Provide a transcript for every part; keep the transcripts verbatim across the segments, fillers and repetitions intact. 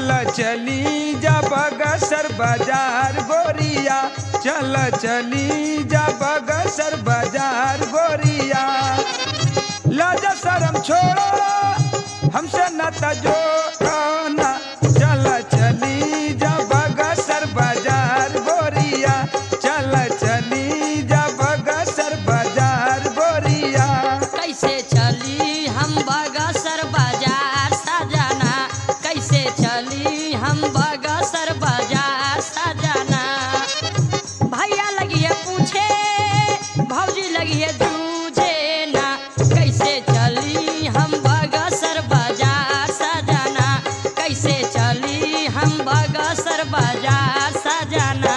चली जा बगसर बाजार गोरिया, चल चली जा बगसर बाजार गोरिया। लाजा शरम छोड़ो हमसे नाता जोड़ो ना, चल चली जा बगसर बाजार गोरिया, चल चली जा बगसर बाजार गोरिया। कैसे चली हम बगसर बाजार सजना, कैसे चली हम बगसर बाजार सजना। भैया लगी है पूछे भौजी लगी है जूझे ना, कैसे चली हम बगसर बाजार सजना, कैसे चली हम बगसर बाजार सजना।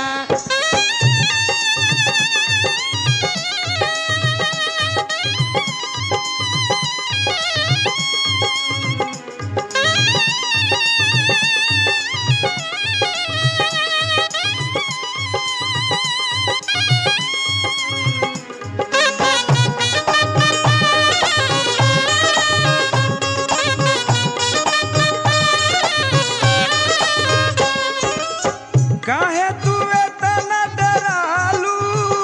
काहे तू इतना डरालू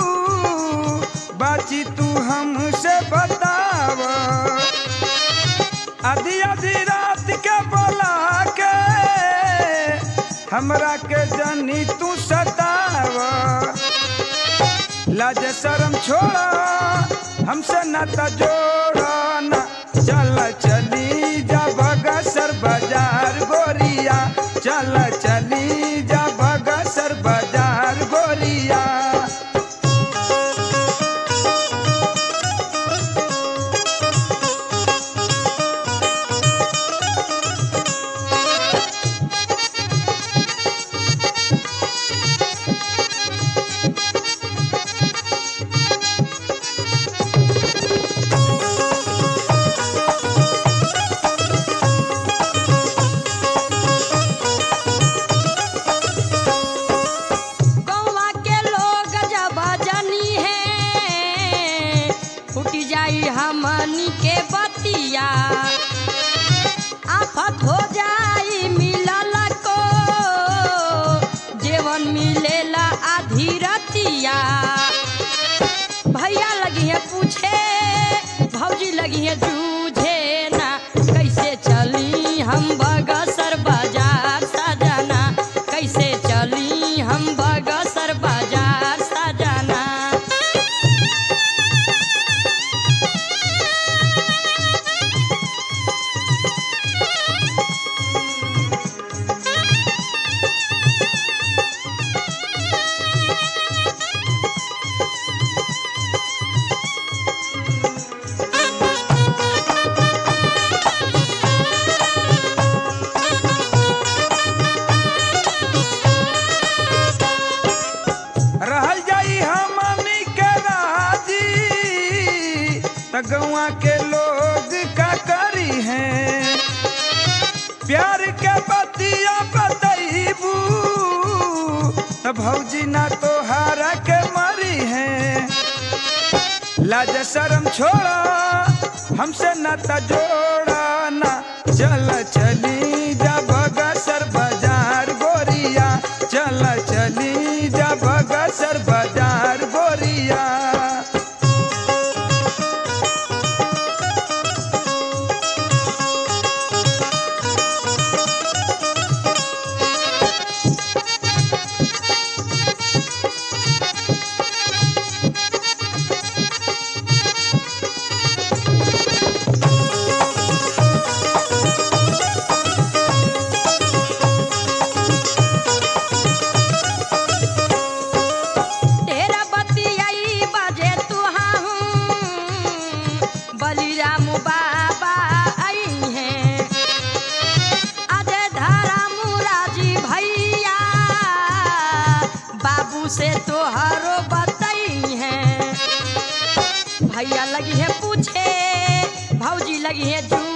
बाची, तू हमसे बताव। आधी आधी रात के बोला के हमरा के जनी तू सताव। लाज शरम छोड़ा हमसे नाता जोड़ा ना, चल चली जा बगसर बाजार गोरिया, चल चली जा बगसर बाजार गोरिया। गौवा के लोग जब जनी है फूटी जाई हमनी के बतिया, आफत हो जाई मिलल को जेवन मिलेला आधी रतिया। भैया लगी है पूछे भौजी लगी है जूझे ना, कैसे चली हम बगसर बाजार सजना, कैसे चली हम बगसर बाजार सजना। रहल जाई हमनी के राजी, त गौआ के लोग का करी हैं। प्यार के बतिया बतईबू त भौजी ना तोहारा के मरी हैं। लाज शरम छोड़ा हमसे नाता जोड़ा ना, चल चली जा बगसर बाजार गोरिया, चल चली जा बगसर बाजार गोरिया। तेरा बतियाई बाजे तुहाहू बलिराम बाबा आई हैं, अजय धारा मुराजी भैया बाबू से तोहरो बतई हैं। भैया लगी है पूछे भौजी लगी है जू